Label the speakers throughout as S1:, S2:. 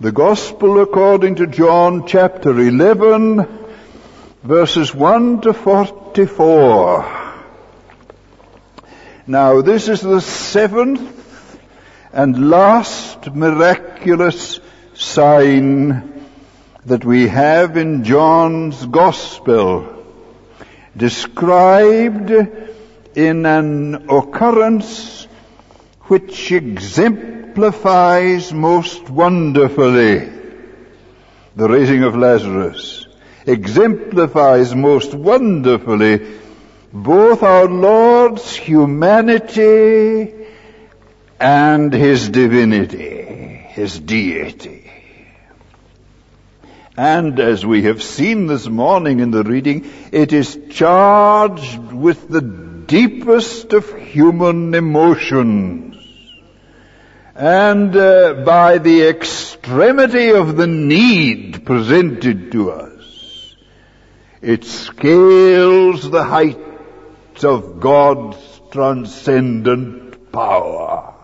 S1: The Gospel according to John chapter 11, verses 1 to 44. Now this is the seventh and last miraculous sign that we have in John's Gospel, described in an occurrence which exemplifies most wonderfully the raising of Lazarus, exemplifies most wonderfully both our Lord's humanity and His divinity, His deity. And as we have seen this morning in the reading, it is charged with the deepest of human emotions. And by the extremity of the need presented to us, it scales the heights of God's transcendent power.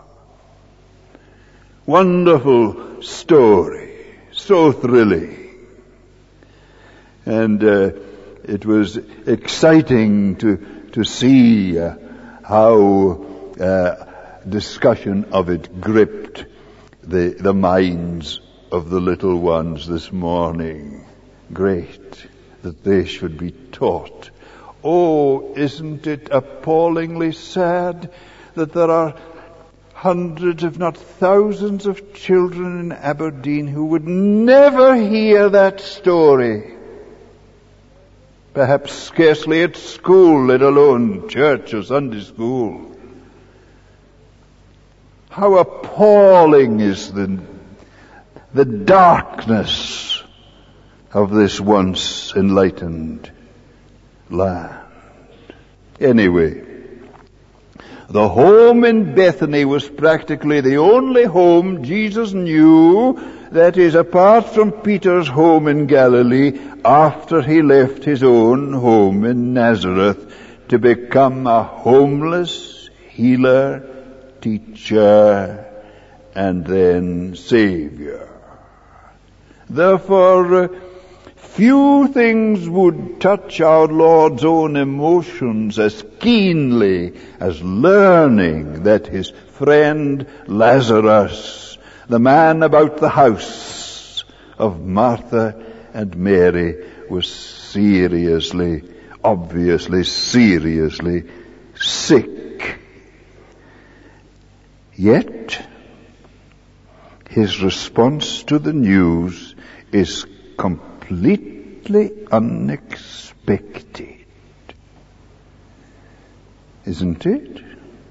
S1: Wonderful story, so thrilling. And it was exciting to see how discussion of it gripped the minds of the little ones this morning. Great that they should be taught. Oh, isn't it appallingly sad that there are hundreds, if not thousands, of children in Aberdeen who would never hear that story. Perhaps scarcely at school, let alone church or Sunday school. How appalling is the darkness of this once enlightened land. Anyway, the home in Bethany was practically the only home Jesus knew, that is, apart from Peter's home in Galilee, after he left his own home in Nazareth to become a homeless healer, teacher, and then Savior. Therefore, few things would touch our Lord's own emotions as keenly as learning that his friend Lazarus, the man about the house of Martha and Mary, was obviously seriously sick. Yet, his response to the news is completely unexpected. Isn't it?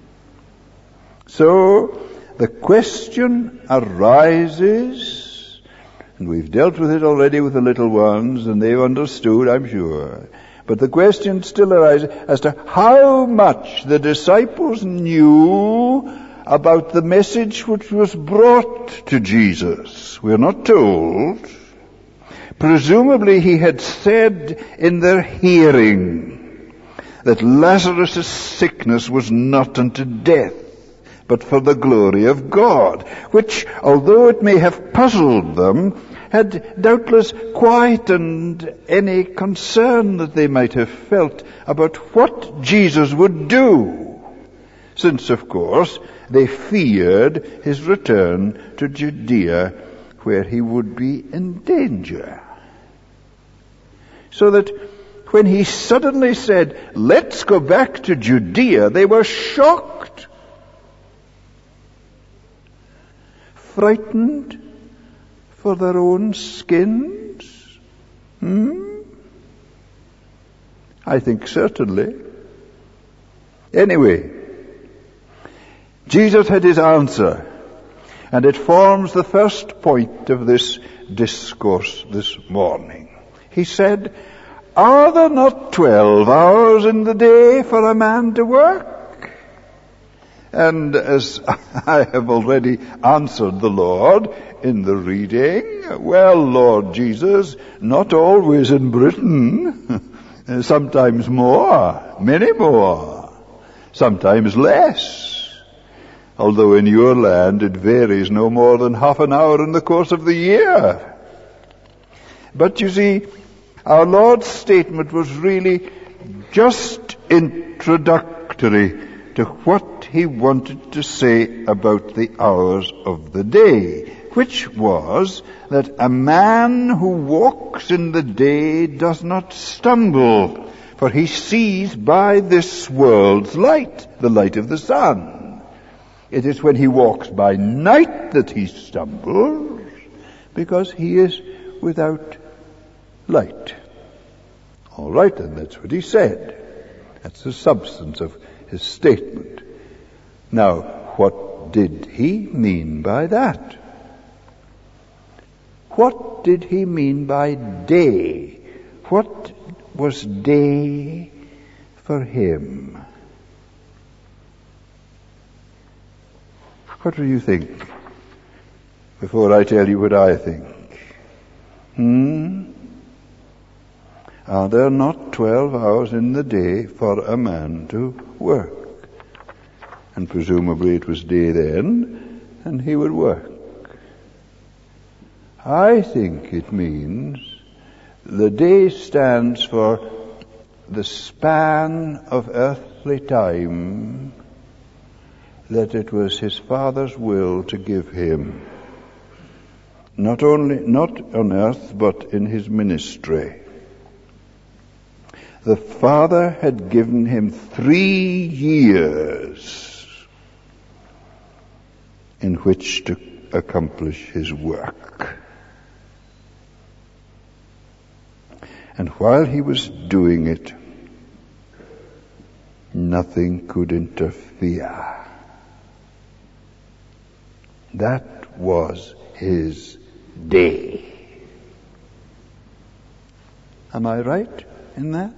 S1: So, the question arises, and we've dealt with it already with the little ones, and they've understood, I'm sure. But the question still arises as to how much the disciples knew about the message which was brought to Jesus. We're not told. Presumably he had said in their hearing that Lazarus' sickness was not unto death, but for the glory of God, which, although it may have puzzled them, had doubtless quietened any concern that they might have felt about what Jesus would do, since, of course, they feared his return to Judea, where he would be in danger. So that when he suddenly said, "Let's go back to Judea," they were shocked, frightened for their own skins. I think certainly. Anyway, Jesus had his answer, and it forms the first point of this discourse this morning. He said, "Are there not 12 hours in the day for a man to work?" And as I have already answered the Lord in the reading, well, Lord Jesus, not always in Britain. Sometimes more, many more, sometimes less. although in your land it varies no more than half an hour in the course of the year. But you see, our Lord's statement was really just introductory to what he wanted to say about the hours of the day, which was that a man who walks in the day does not stumble, for he sees by this world's light, the light of the sun. It is when he walks by night that he stumbles, because he is without light. All right, then, that's what he said. That's the substance of his statement. Now, what did he mean by that? What did he mean by day? What was day for him? What do you think? Before I tell you what I think. Are there not 12 hours in the day for a man to work? And presumably it was day then, and he would work. I think it means the day stands for the span of earthly time that it was his Father's will to give him. Not on earth, but in his ministry. The Father had given him 3 years in which to accomplish his work. And while he was doing it, nothing could interfere. That was his day. Am I right in that?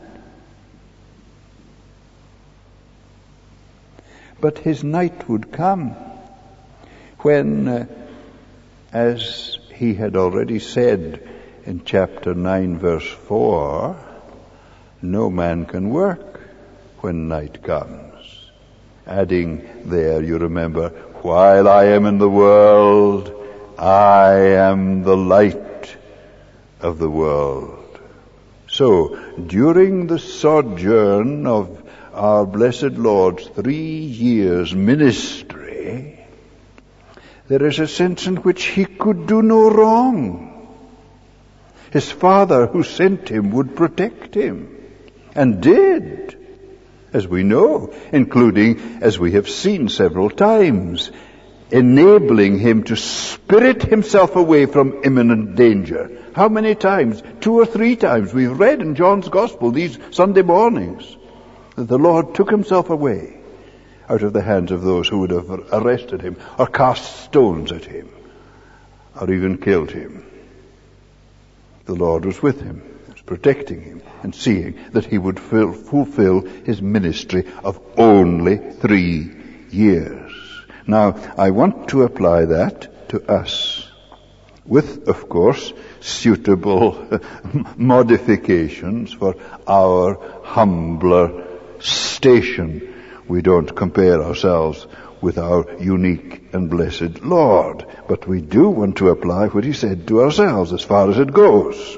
S1: But his night would come when, as he had already said in chapter 9, verse 4, no man can work when night comes. Adding there, you remember, while I am in the world, I am the light of the world. So, during the sojourn of our blessed Lord's 3 years ministry, there is a sense in which he could do no wrong. His Father who sent him would protect him, and did, as we know, including, as we have seen several times, enabling him to spirit himself away from imminent danger. How many times? 2 or 3 times we've read in John's Gospel these Sunday mornings that the Lord took himself away out of the hands of those who would have arrested him or cast stones at him or even killed him. The Lord was with him, was protecting him and seeing that he would fulfill his ministry of only 3 years. Now, I want to apply that to us with, of course, suitable modifications for our humbler station. We don't compare ourselves with our unique and blessed Lord, but we do want to apply what he said to ourselves as far as it goes.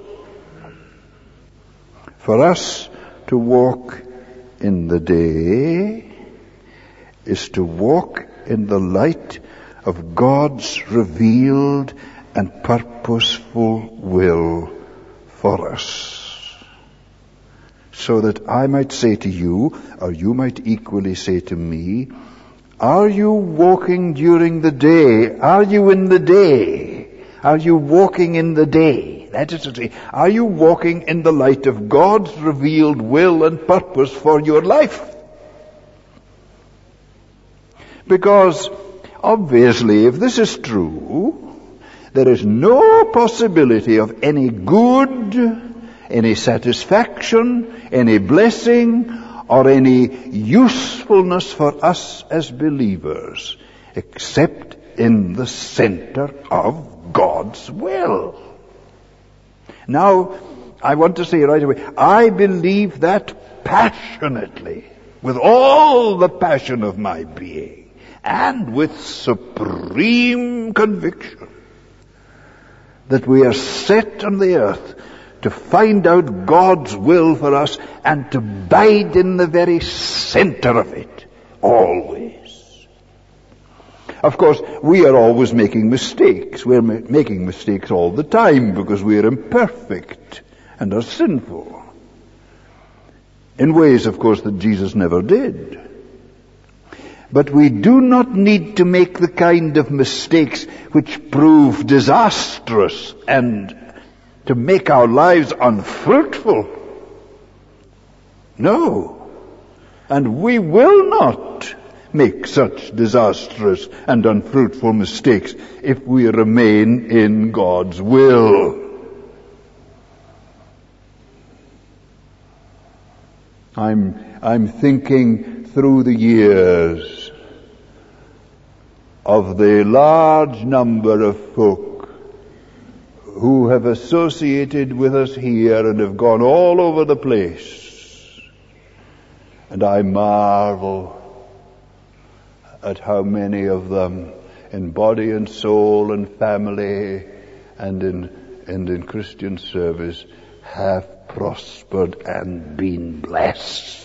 S1: For us to walk in the day is to walk in the light of God's revealed and purposeful will for us. So that I might say to you, or you might equally say to me, are you walking during the day? Are you in the day? Are you walking in the day? That is to say, are you walking in the light of God's revealed will and purpose for your life? Because, obviously, if this is true, there is no possibility of any good, any satisfaction, any blessing, or any usefulness for us as believers, except in the center of God's will. Now, I want to say right away, I believe that passionately, with all the passion of my being. and with supreme conviction that we are set on the earth to find out God's will for us and to abide in the very center of it, always. Of course, we are always making mistakes. We're making mistakes all the time because we are imperfect and are sinful. In ways, of course, that Jesus never did. But we do not need to make the kind of mistakes which prove disastrous and to make our lives unfruitful. No. And we will not make such disastrous and unfruitful mistakes if we remain in God's will. I'm thinking through the years of the large number of folk who have associated with us here and have gone all over the place. And I marvel at how many of them in body and soul and family and in Christian service have prospered and been blessed.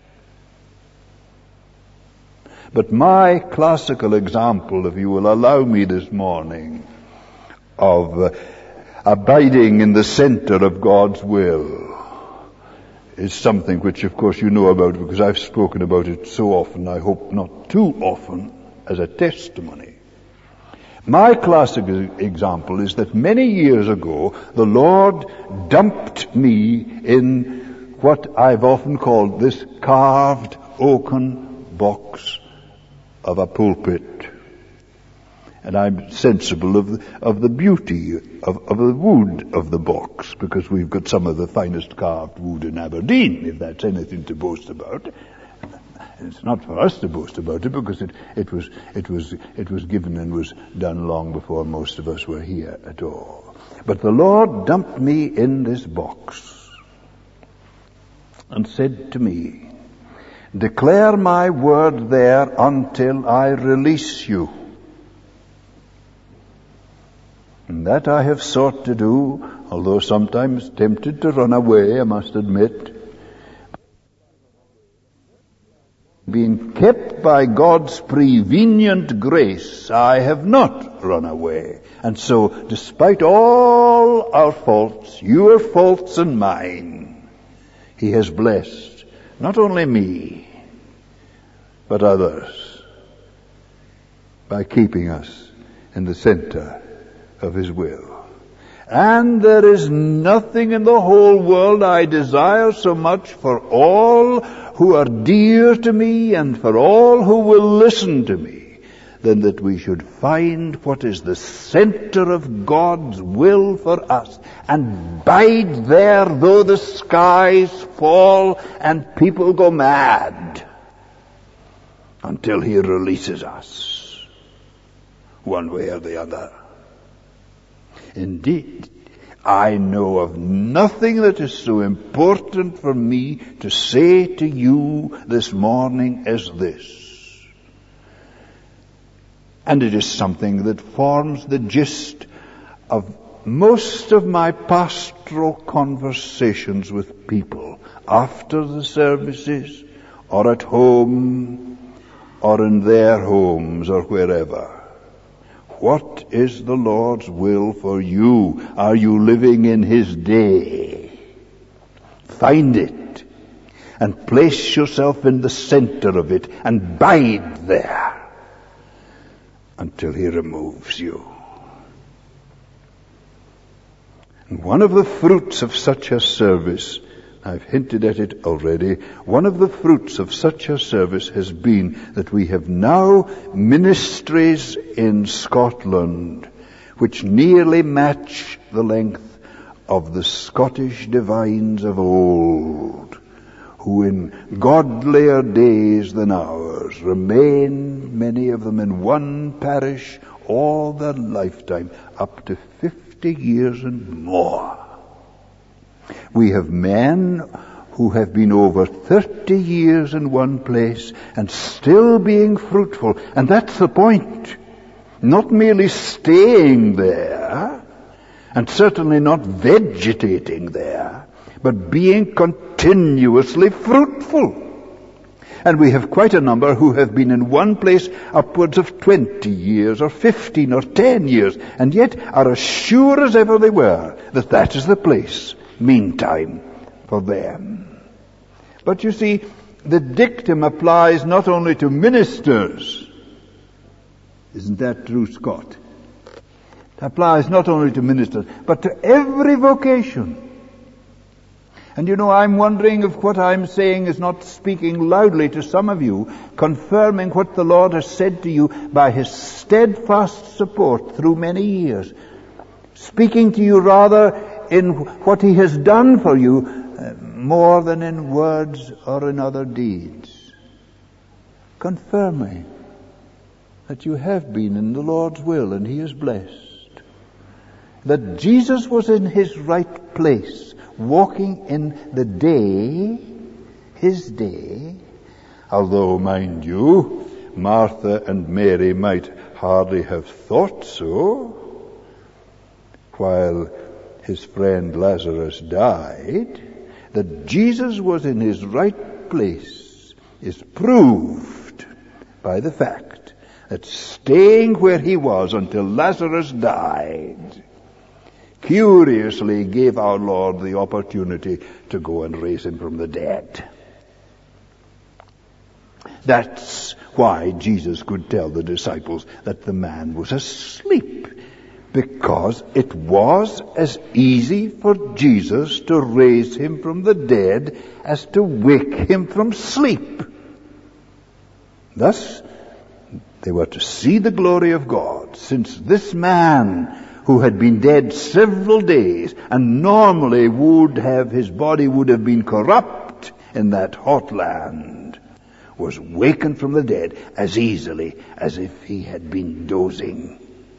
S1: But my classical example, if you will allow me this morning, of abiding in the center of God's will is something which, of course, you know about because I've spoken about it so often, I hope not too often, as a testimony. My classic example is that many years ago, the Lord dumped me in what I've often called this carved oaken box of a pulpit. And I'm sensible of the beauty of the wood of the box, because we've got some of the finest carved wood in Aberdeen, if that's anything to boast about. And it's not for us to boast about it, because it was given and was done long before most of us were here at all. But the Lord dumped me in this box and said to me, "Declare my word there until I release you." And that I have sought to do, although sometimes tempted to run away, I must admit. Being kept by God's prevenient grace, I have not run away. And so, despite all our faults, your faults and mine, He has blessed not only me, but others, by keeping us in the center of His will. And there is nothing in the whole world I desire so much for all who are dear to me and for all who will listen to me than that we should find what is the center of God's will for us and bide there though the skies fall and people go mad until He releases us one way or the other. Indeed, I know of nothing that is so important for me to say to you this morning as this. And it is something that forms the gist of most of my pastoral conversations with people after the services, or at home, or in their homes, or wherever. What is the Lord's will for you? Are you living in His day? Find it and place yourself in the center of it and bide there until He removes you. And one of the fruits of such a service, I've hinted at it already, one of the fruits of such a service has been that we have now ministries in Scotland which nearly match the length of the Scottish divines of old, who in godlier days than ours remained, many of them in one parish all their lifetime, up to 50 years and more. We have men who have been over 30 years in one place and still being fruitful. And that's the point. Not merely staying there, and certainly not vegetating there, but being continuously fruitful. And we have quite a number who have been in one place upwards of 20 years or 15 or 10 years, and yet are as sure as ever they were that that is the place, meantime, for them. But you see, the dictum applies not only to ministers. Isn't that true, Scott? It applies not only to ministers, but to every vocation. And you know, I'm wondering if what I'm saying is not speaking loudly to some of you, confirming what the Lord has said to you by His steadfast support through many years. Speaking to you rather in what He has done for you, more than in words or in other deeds. Confirming that you have been in the Lord's will and He is blessed. That Jesus was in His right place, walking in the day, His day, although, mind you, Martha and Mary might hardly have thought so, while His friend Lazarus died. That Jesus was in His right place is proved by the fact that staying where He was until Lazarus died curiously gave our Lord the opportunity to go and raise him from the dead. That's why Jesus could tell the disciples that the man was asleep, because it was as easy for Jesus to raise him from the dead as to wake him from sleep. Thus, they were to see the glory of God, since this man, who had been dead several days, and normally his body would have been corrupt in that hot land, was wakened from the dead as easily as if he had been dozing.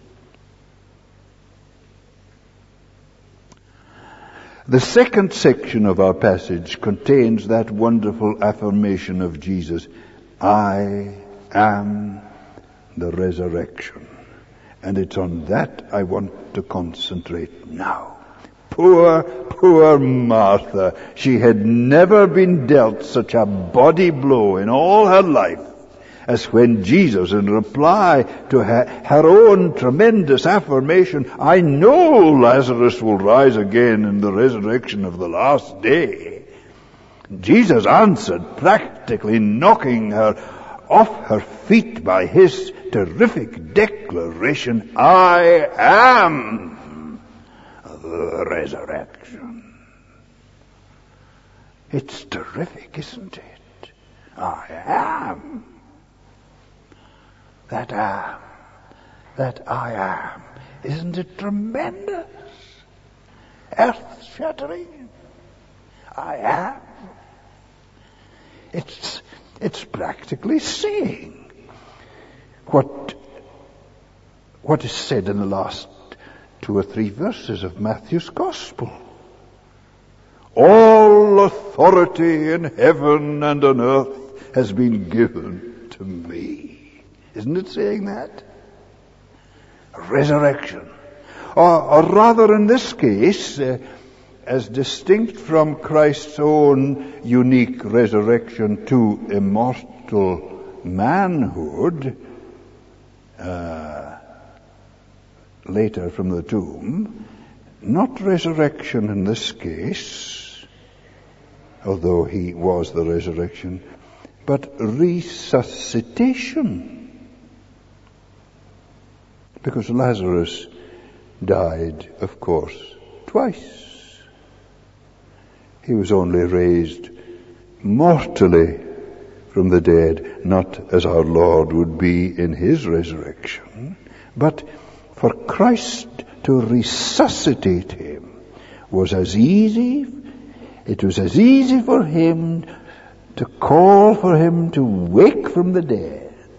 S1: The second section of our passage contains that wonderful affirmation of Jesus, I am the resurrection. And it's on that I want to concentrate now. Poor Martha. She had never been dealt such a body blow in all her life as when Jesus, in reply to her own tremendous affirmation, I know Lazarus will rise again in the resurrection of the last day, Jesus answered, practically knocking her off her feet by His terrific declaration, I am the resurrection. It's terrific, isn't it? I am. That I am. Isn't it tremendous? Earth-shattering. I am. It's practically saying what is said in the last 2 or 3 verses of Matthew's Gospel. All authority in heaven and on earth has been given to me. Isn't it saying that? Resurrection. Or rather in this case, as distinct from Christ's own unique resurrection to immortal manhood, later from the tomb, not resurrection in this case, although He was the resurrection, but resuscitation. Because Lazarus died, of course, twice. He was only raised mortally from the dead, not as our Lord would be in His resurrection, but for Christ to resuscitate him was as easy. It was as easy for Him to call for him to wake from the dead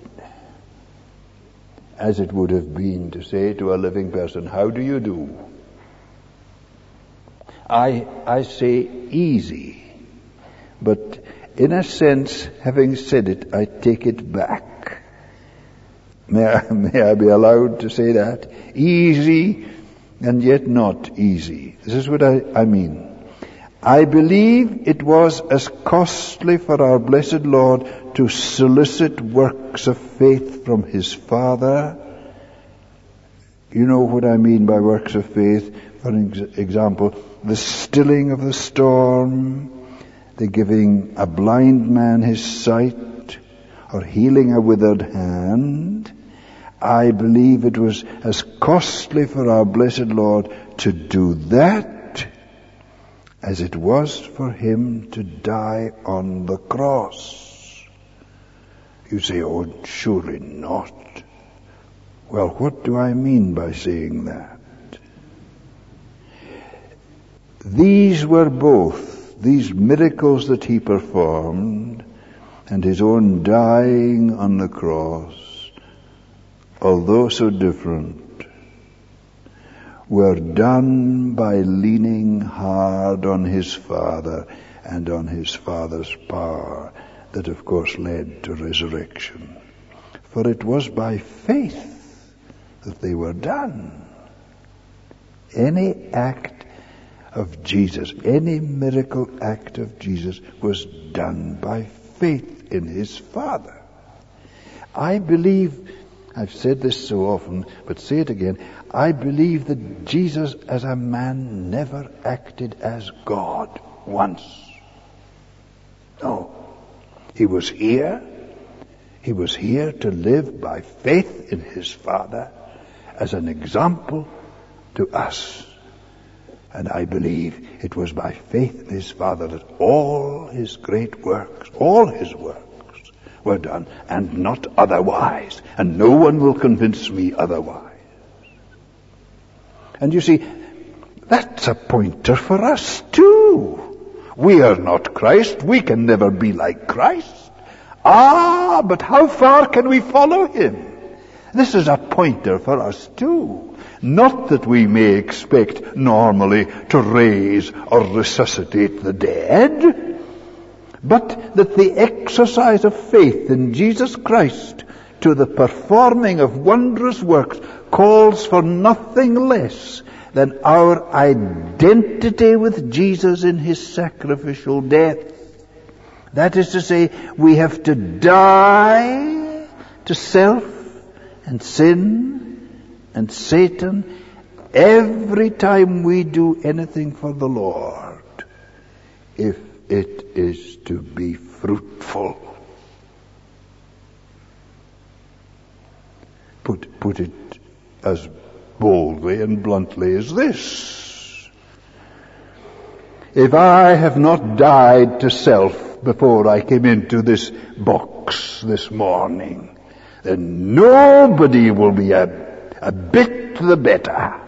S1: as it would have been to say to a living person, how do you do? I say easy. But in a sense, having said it, I take it back. May I be allowed to say that? Easy and yet not easy. This is what I mean. I believe it was as costly for our blessed Lord to solicit works of faith from his Father. You know what I mean by works of faith. For example, the stilling of the storm, the giving a blind man his sight, or healing a withered hand. I believe it was as costly for our blessed Lord to do that as it was for him to die on the cross. You say, oh, surely not. Well, what do I mean by saying that? These were both, these miracles that he performed and his own dying on the cross, although so different, were done by leaning hard on his Father and on his Father's power that of course led to resurrection. For it was by faith that they were done. Any act of Jesus, any miracle act of Jesus was done by faith in his Father. I believe, I've said this so often, but say it again, I believe that Jesus as a man never acted as God once. No. He was here. He was here to live by faith in his Father as an example to us. And I believe it was by faith in his Father that all his great works, all his works were done, and not otherwise. And no one will convince me otherwise. And you see, that's a pointer for us too. We are not Christ. We can never be like Christ. But how far can we follow him? This is a pointer for us too. Not that we may expect normally to raise or resuscitate the dead, but that the exercise of faith in Jesus Christ to the performing of wondrous works calls for nothing less than our identity with Jesus in his sacrificial death. That is to say, we have to die to self and sin and Satan every time we do anything for the Lord, if it is to be fruitful. Put it as boldly and bluntly as this. If I have not died to self before I came into this box this morning, then nobody will be a bit the better.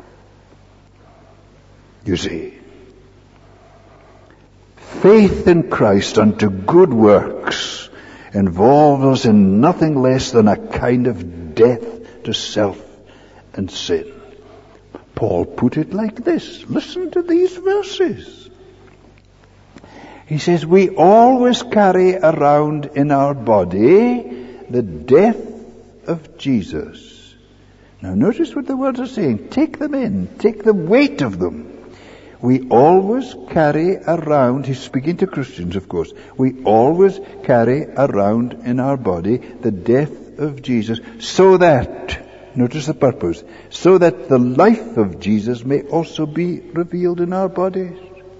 S1: You see, faith in Christ unto good works involves us in nothing less than a kind of death to self and sin. Paul put it like this. Listen to these verses. He says, we always carry around in our body the death of Jesus. Now notice what the words are saying. Take them in. Take the weight of them. We always carry around, he's speaking to Christians of course, we always carry around in our body the death of Jesus, so that, notice the purpose, so that the life of Jesus may also be revealed in our bodies.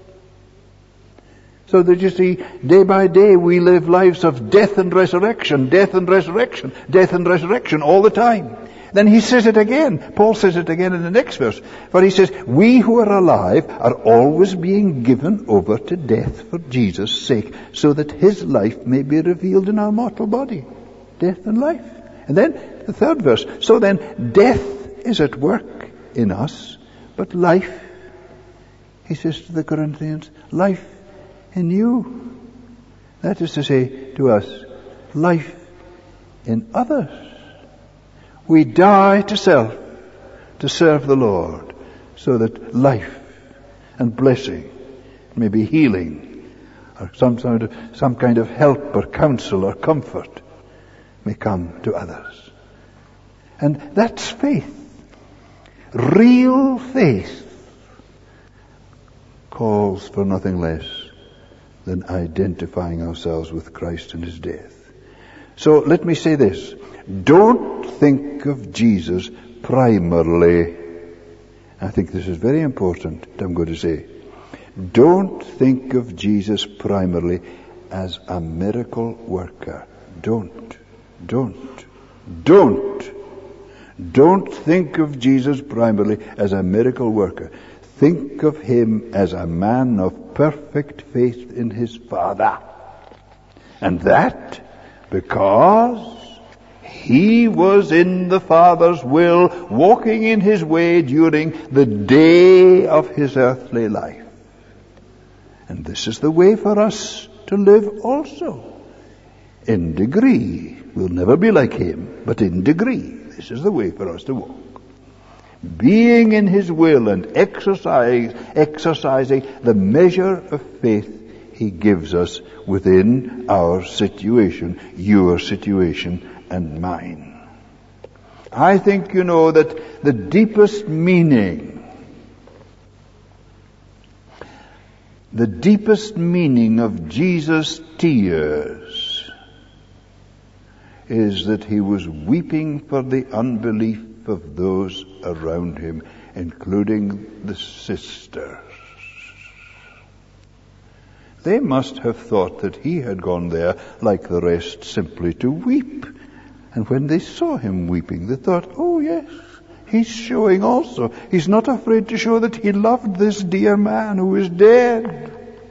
S1: So that you see, day by day we live lives of death and resurrection, death and resurrection, death and resurrection all the time. Then he says it again. Paul says it again in the next verse. For he says, we who are alive are always being given over to death for Jesus' sake, so that his life may be revealed in our mortal body. Death and life. And then the third verse. So then death is at work in us, but life, he says to the Corinthians, life in you. That is to say to us, life in others. We die to self to serve the Lord, so that life and blessing, maybe healing, or some kind of help or counsel or comfort may come to others. And that's faith. Real faith calls for nothing less than identifying ourselves with Christ and his death. So let me say this. Don't think of Jesus primarily. I think this is very important, I'm going to say. Don't think of Jesus primarily as a miracle worker. Don't think of Jesus primarily as a miracle worker. Think of him as a man of perfect faith in his Father. And that because he was in the Father's will, walking in his way during the day of his earthly life. And this is the way for us to live also. In degree. We'll never be like him, but in degree. This is the way for us to walk. Being in his will and exercising the measure of faith he gives us within our situation, your situation and mine. I think you know that the deepest meaning of Jesus' tears is that he was weeping for the unbelief of those around him, including the sisters. They must have thought that he had gone there, like the rest, simply to weep. And when they saw him weeping, they thought, oh yes, he's showing also. He's not afraid to show that he loved this dear man who is dead.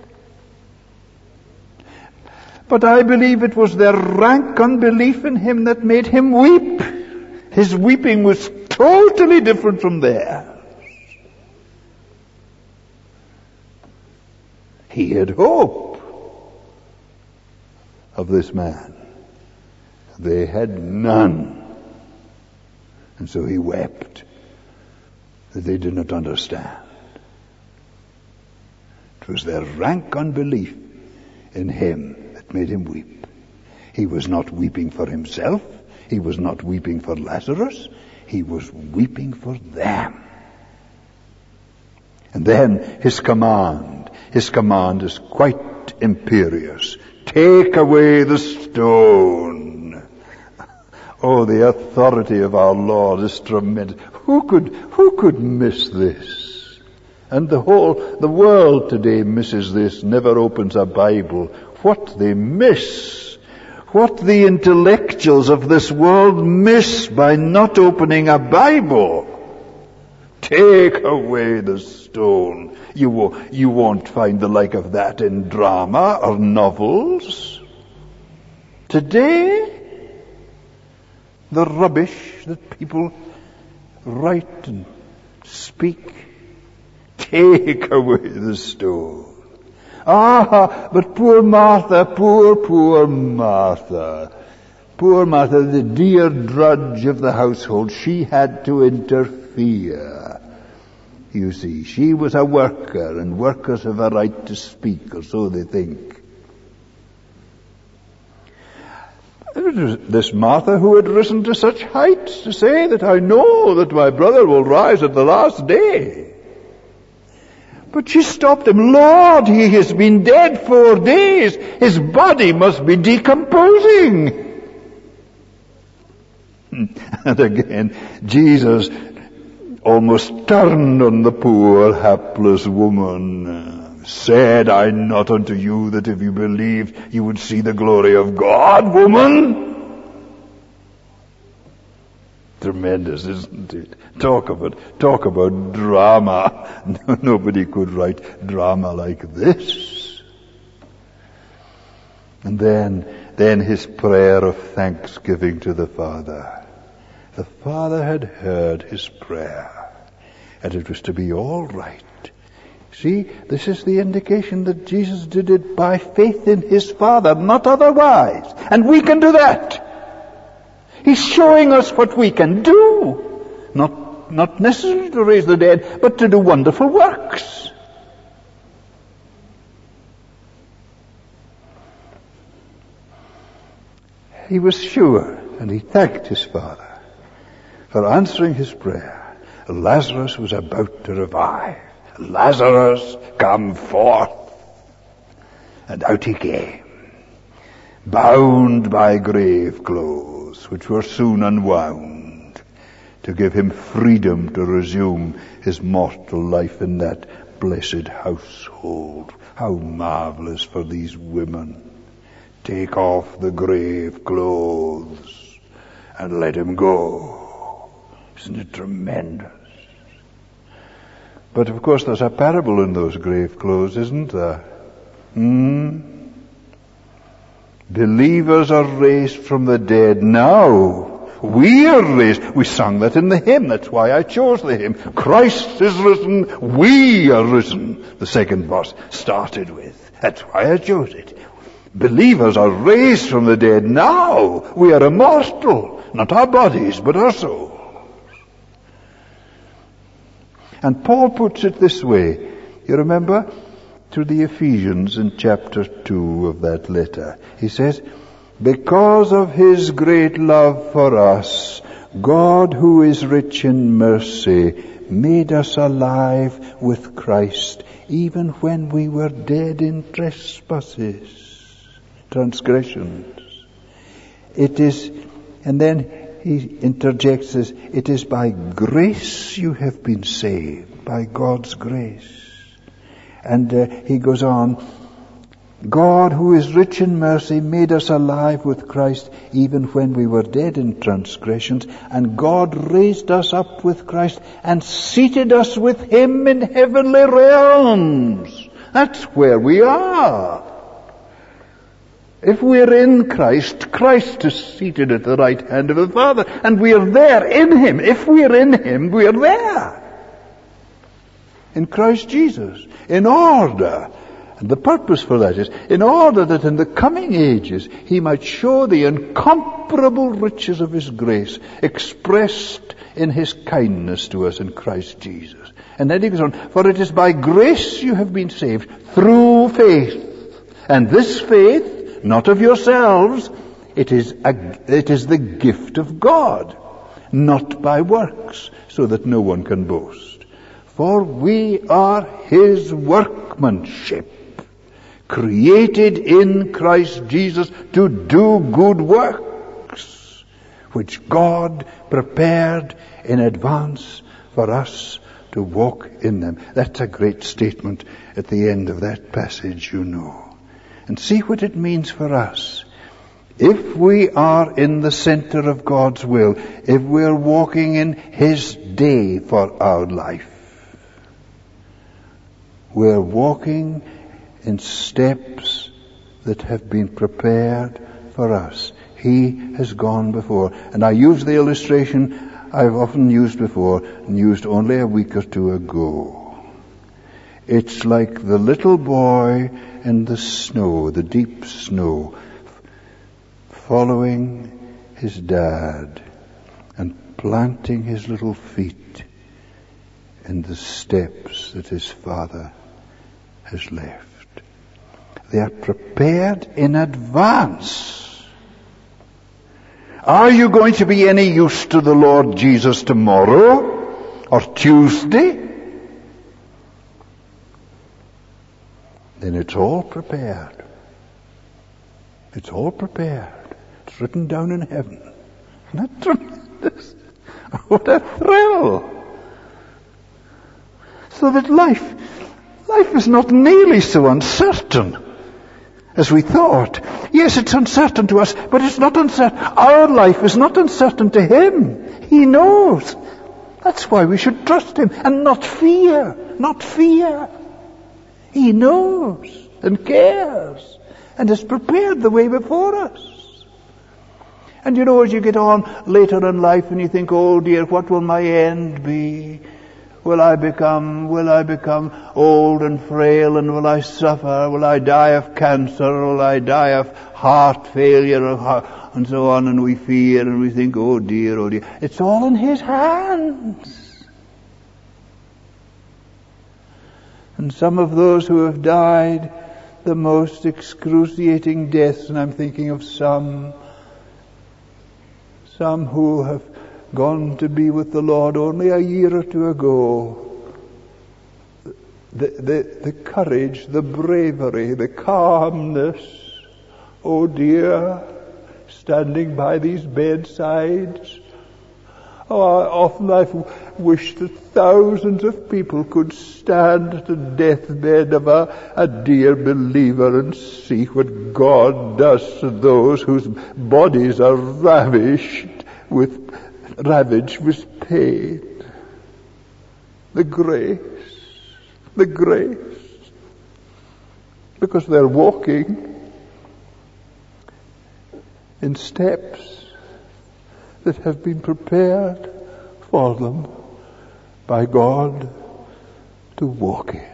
S1: But I believe it was their rank unbelief in him that made him weep. His weeping was totally different from theirs. He had hope of this man. They had none. And so he wept that they did not understand. It was their rank unbelief in him that made him weep. He was not weeping for himself. He was not weeping for Lazarus. He was weeping for them. And then his command is quite imperious. Take away the stone. Oh, the authority of our Lord is tremendous. Who could miss this? And the world today misses this, never opens a Bible. What they miss, what the intellectuals of this world miss by not opening a Bible. Take away the stone. You won't find the like of that in drama or novels. Today, the rubbish that people write and speak, take away the stone. But poor Martha, poor Martha. Poor Martha, the dear drudge of the household, she had to interfere. You see, she was a worker, and workers have a right to speak, or so they think. It was this Martha who had risen to such heights to say that I know that my brother will rise at the last day. But she stopped him. Lord, he has been dead 4 days. His body must be decomposing. And again, Jesus almost turned on the poor hapless woman. Said I not unto you that if you believed you would see the glory of God, woman? Tremendous, isn't it? Talk about drama. Nobody could write drama like this. And then his prayer of thanksgiving to the Father. The Father had heard his prayer, and it was to be all right. See, this is the indication that Jesus did it by faith in his Father, not otherwise. And we can do that. He's showing us what we can do. Not necessarily to raise the dead, but to do wonderful works. he was sure, and he thanked his Father for answering his prayer. Lazarus was about to revive. Lazarus, come forth. And out he came, bound by grave clothes, which were soon unwound, to give him freedom to resume his mortal life in that blessed household. How marvelous for these women. Take off the grave clothes and let him go. Isn't it tremendous? But of course there's a parable in those grave clothes, isn't there? Believers are raised from the dead now. We are raised. We sang that in the hymn. That's why I chose the hymn. Christ is risen. We are risen. The second verse started with. That's why I chose it. Believers are raised from the dead now. We are immortal. Not our bodies, but our souls. And Paul puts it this way. You remember? To the Ephesians in chapter 2 of that letter. He says, because of his great love for us, God, who is rich in mercy, made us alive with Christ, even when we were dead in trespasses, transgressions. It is, and then he interjects this, it is by grace you have been saved, by God's grace. And he goes on, God, who is rich in mercy, made us alive with Christ even when we were dead in transgressions, and God raised us up with Christ and seated us with him in heavenly realms. That's where we are. If we're in Christ, Christ is seated at the right hand of the Father, and we are there in him. If we're in him, we're there. In Christ Jesus. In order, and the purpose for that is, in order that in the coming ages he might show the incomparable riches of his grace expressed in his kindness to us in Christ Jesus. And then he goes on, for it is by grace you have been saved through faith. And this faith, not of yourselves, it is the gift of God, not by works, so that no one can boast. For we are his workmanship, created in Christ Jesus to do good works, which God prepared in advance for us to walk in them. That's a great statement at the end of that passage, you know. And see what it means for us. If we are in the center of God's will, if we're walking in his day for our life, we're walking in steps that have been prepared for us. He has gone before. And I use the illustration I've often used before and used only a week or two ago. It's like the little boy in the snow, the deep snow, following his dad and planting his little feet in the steps that his father has left. They are prepared in advance. Are you going to be any use to the Lord Jesus tomorrow or Tuesday? Then it's all prepared. It's all prepared. It's written down in heaven. Isn't that tremendous? What a thrill! So that life is not nearly so uncertain as we thought. Yes, it's uncertain to us, but it's not uncertain. Our life is not uncertain to him. He knows. That's why we should trust him and not fear. Not fear. He knows and cares and has prepared the way before us. And you know, as you get on later in life and you think, oh dear, what will my end be? Will I become old and frail, and will I suffer? Will I die of cancer? Will I die of heart failure? And so on, and we fear and we think, oh dear, oh dear. It's all in his hands. And some of those who have died the most excruciating deaths, and I'm thinking of some some who have gone to be with the Lord only a year or two ago, the courage, the bravery, the calmness, oh dear, standing by these bedsides. Oh, often I've wished that thousands of people could stand at the deathbed of a dear believer and see what God does to those whose bodies are ravaged with pain. The grace. Because they're walking in steps that have been prepared for them by God to walk in.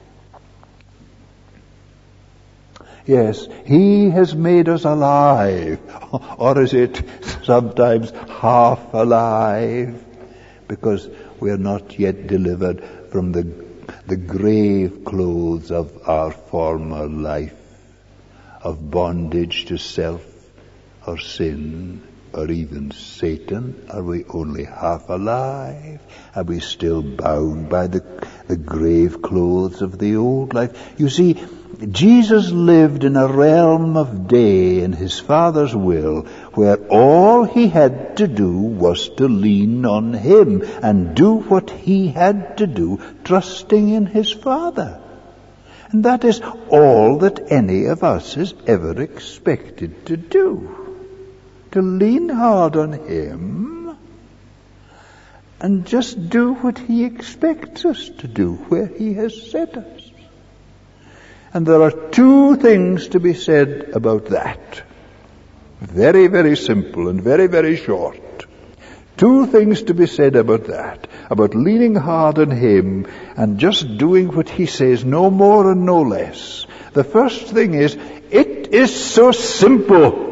S1: Yes, He has made us alive, or is it sometimes half alive, because we are not yet delivered from the grave clothes of our former life, of bondage to self or sin, or even Satan. Are we only half alive? Are we still bound by the grave clothes of the old life? You see, Jesus lived in a realm of day in His Father's will, where all He had to do was to lean on Him and do what He had to do, trusting in His Father. And that is all that any of us is ever expected to do. To lean hard on Him and just do what He expects us to do where He has set us. And there are two things to be said about that. Very, very simple and very, very short. Two things to be said about that. About leaning hard on Him and just doing what He says, no more and no less. The first thing is, it is so simple.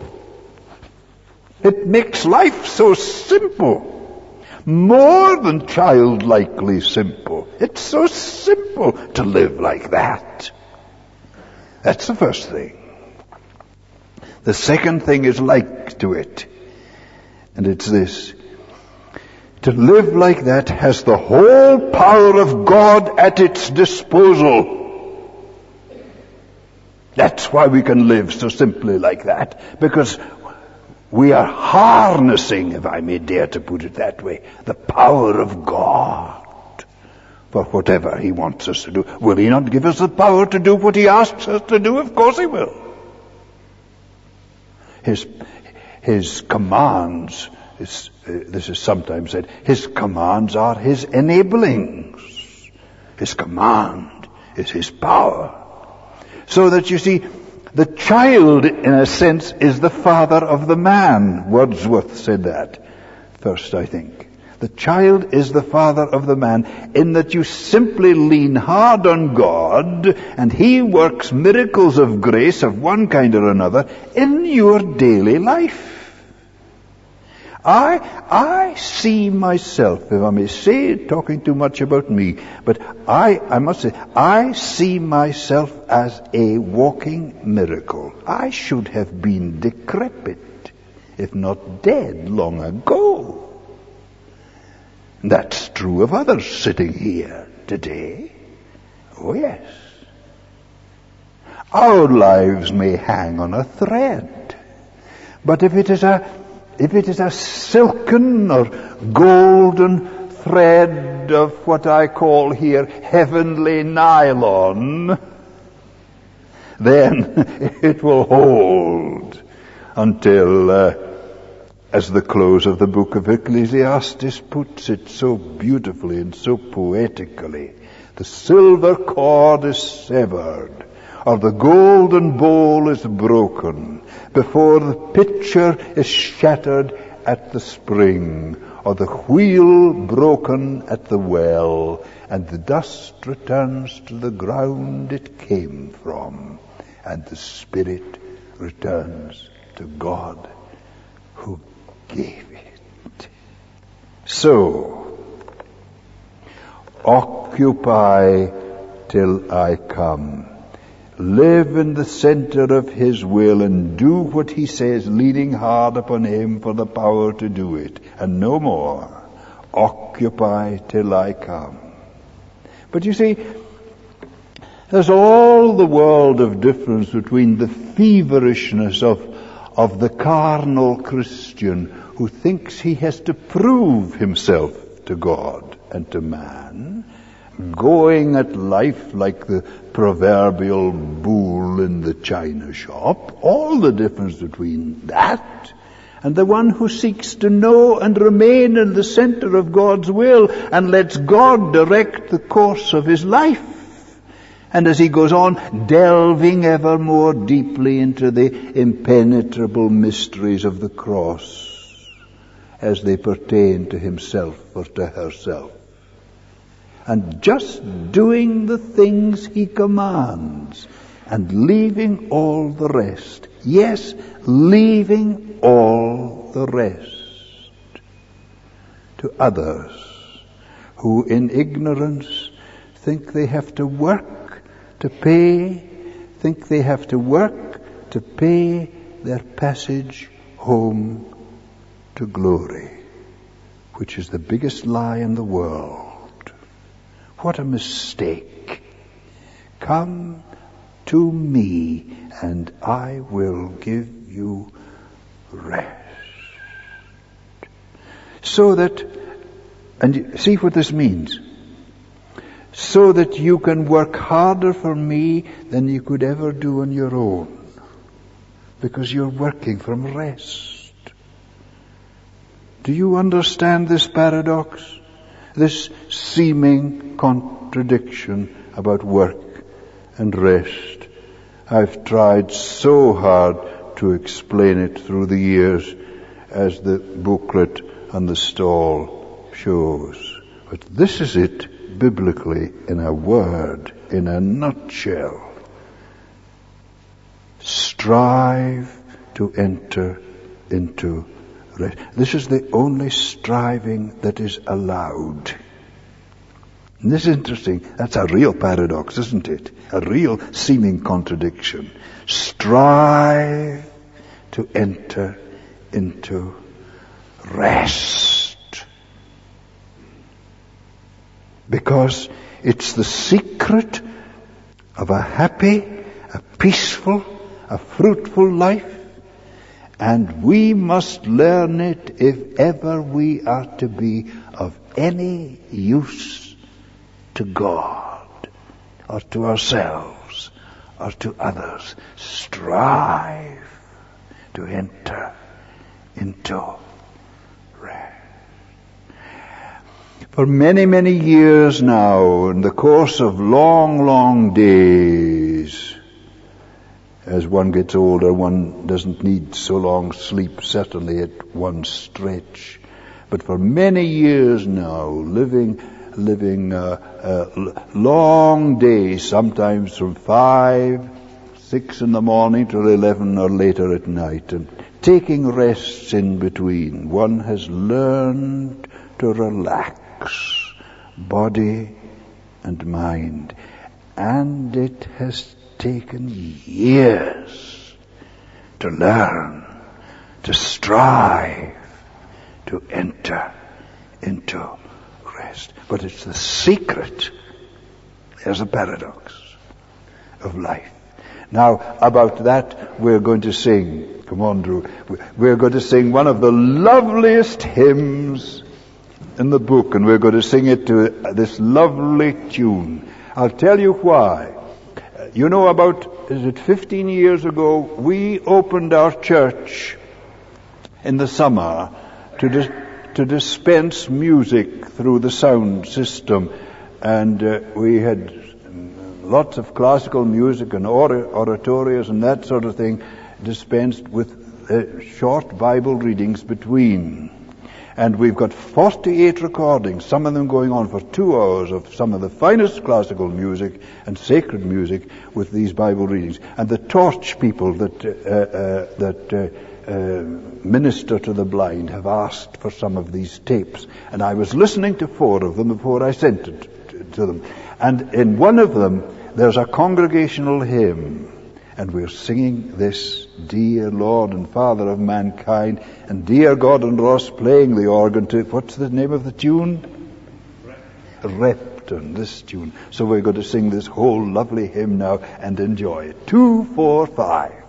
S1: It makes life so simple. More than childlikely simple. It's so simple to live like that. That's the first thing. The second thing is like to it. And it's this. To live like that has the whole power of God at its disposal. That's why we can live so simply like that. Because we are harnessing, if I may dare to put it that way, the power of God for whatever He wants us to do. Will He not give us the power to do what He asks us to do? Of course He will. His commands, this is sometimes said, His commands are His enablings. His command is His power. So that you see, the child, in a sense, is the father of the man. Wordsworth said that first, I think. The child is the father of the man, in that you simply lean hard on God, and He works miracles of grace of one kind or another in your daily life. I see myself, if I may say, talking too much about me, but I must say, I see myself as a walking miracle. I should have been decrepit, if not dead, long ago. That's true of others sitting here today. Oh yes. Our lives may hang on a thread, but if it is a silken or golden thread of what I call here heavenly nylon, then it will hold until, as the close of the book of Ecclesiastes puts it so beautifully and so poetically, the silver cord is severed, or the golden bowl is broken, before the pitcher is shattered at the spring, or the wheel broken at the well, and the dust returns to the ground it came from, and the spirit returns to God who gave it. So, occupy till I come. live in the center of His will and do what He says, leaning hard upon Him for the power to do it, and no more. Occupy till I come. But you see, there's all the world of difference between the feverishness of the carnal Christian who thinks he has to prove himself to God and to man, going at life like the proverbial bull in the china shop, all the difference between that and the one who seeks to know and remain in the center of God's will and lets God direct the course of his life. And as he goes on, delving ever more deeply into the impenetrable mysteries of the cross as they pertain to himself or to herself. And just doing the things he commands and leaving all the rest. Yes, leaving all the rest to others who in ignorance think they have to work to pay, think they have to work to pay their passage home to glory, which is the biggest lie in the world. What a mistake. Come to me and I will give you rest. So that, and see what this means, so that you can work harder for me than you could ever do on your own, because you're working from rest. Do you understand this paradox? This seeming contradiction about work and rest? I've tried so hard to explain it through the years, as the booklet on the stall shows. But this is it biblically, in a word, in a nutshell. Strive to enter into rest. This is the only striving that is allowed. And this is interesting. That's a real paradox, isn't it? A real seeming contradiction. Strive to enter into rest. Because it's the secret of a happy, a peaceful, a fruitful life. And we must learn it if ever we are to be of any use to God, or to ourselves, or to others. Strive to enter into rest. For many, many years now, in the course of long, long days, as one gets older, one doesn't need so long sleep, certainly at one stretch. But for many years now, living long days, sometimes from 5, 6 in the morning till 11 or later at night, and taking rests in between, one has learned to relax body and mind. And it has taken years to learn, to strive, to enter into rest. But it's the secret, there's a paradox, of life. Now, about that we're going to sing. Come on, Drew. We're going to sing one of the loveliest hymns in the book, and we're going to sing it to this lovely tune. I'll tell you why. You know, about, 15 years ago, we opened our church in the summer to dispense music through the sound system. And we had lots of classical music and oratorios and that sort of thing dispensed with short Bible readings between. And we've got 48 recordings, some of them going on for 2 hours, of some of the finest classical music and sacred music with these Bible readings. And the Torch people that minister to the blind have asked for some of these tapes. And I was listening to 4 of them before I sent it to them. And in one of them, there's a congregational hymn, and we're singing this, Dear Lord and Father of mankind, and dear Gordon Ross playing the organ to, what's the name of the tune? Repton, this tune. So we're going to sing this whole lovely hymn now and enjoy it. 2, 4, 5.